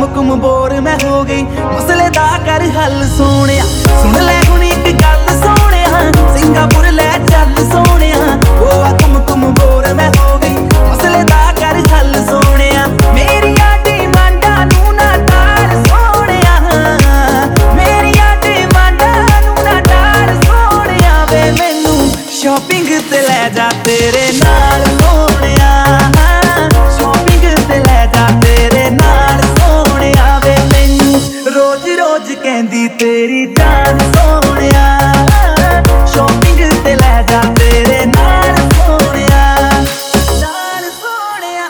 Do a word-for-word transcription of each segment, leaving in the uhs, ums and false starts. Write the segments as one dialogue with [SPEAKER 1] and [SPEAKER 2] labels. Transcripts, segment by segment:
[SPEAKER 1] हुक्म बोर मैं हो गई मसले दा कर हल सोनिया सुन ले हुण इक गल सोनिया सिंगापुर ले चल सोनिया ओ हुक्म बोर मैं हो गई मसले दा कर हल सोनिया मेरिया डिमांडां नू ना टाल सोनिया मेरिया डिमांडां नू ना टाल सोनिया वे मैनू शॉपिंग ते ले जा तेरे नाल सोनिया कहंदी तेरी जान सोनिया शॉपिंग ते ले जा तेरे नाल सोनिया नाल सोनिया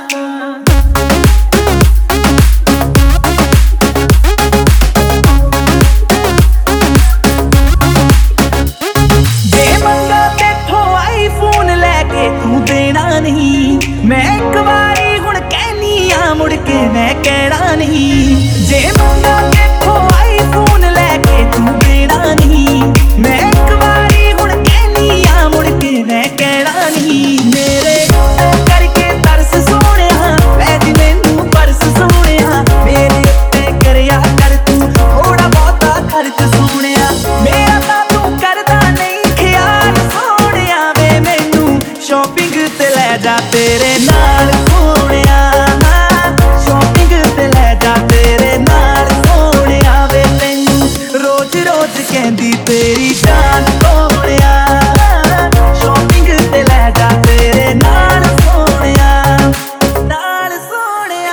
[SPEAKER 1] जे मंगा तेथों आईफोन लेके तू देना नहीं मैं एक बारी हुण कहनी आ मुड़ के मैं कहना नहीं जे मंगा फोन लेके तू देना नहीं मैं एक बारी हुण कहनी आ मुड़ के मैं कहना नहीं मेरे करके तरस सोनिया वैज मैनू परस सोनिया मेरे उत्ते करया कर तू थोड़ा बहुता खर्च सोनिया मेरा तां तू करदा नहीं ख्याल सोनिया वे मैनू शॉपिंग ते ले जा तेरे नाल सोनिया शॉपिंग ते ले जा तेरे नाल कहंदी तेरी जान सोनिया शॉपिंग ते ले जा तेरे नाल सोनिया नाल सोनिया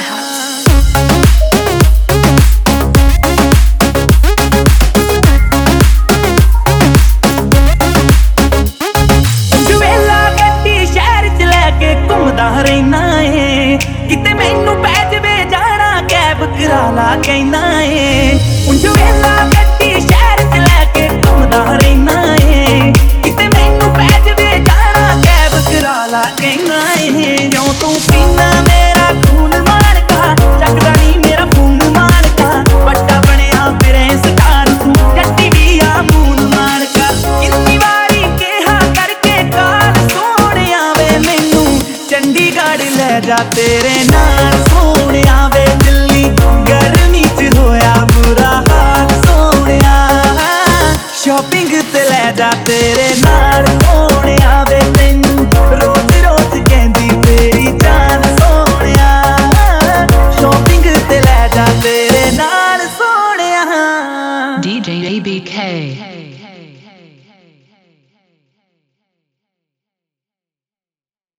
[SPEAKER 1] जुवेला गड्डी शहर च लैके घुमदा रहना है किते मैनू पै जवे जाना कैब करा ला कहना है जुवेला शहर च लैके घुमदा रहना है किते मैनू पै जवे जाना कैब करा ला कहना है जो तू पीना मेरा खून मारका चकदा नहीं मेरा खून मारका बट्टा बनिया फिरे स्टार तू जट्टी भी आ मून मारका कितनी बारी कहा करके काल सोनिया वे मैनू चंडीगढ़ ले जा तेरे नाल सोनिया वे दिल्ली गर्मी च होया बुरा हाल शॉपिंग ते ले जा तेरे नाल।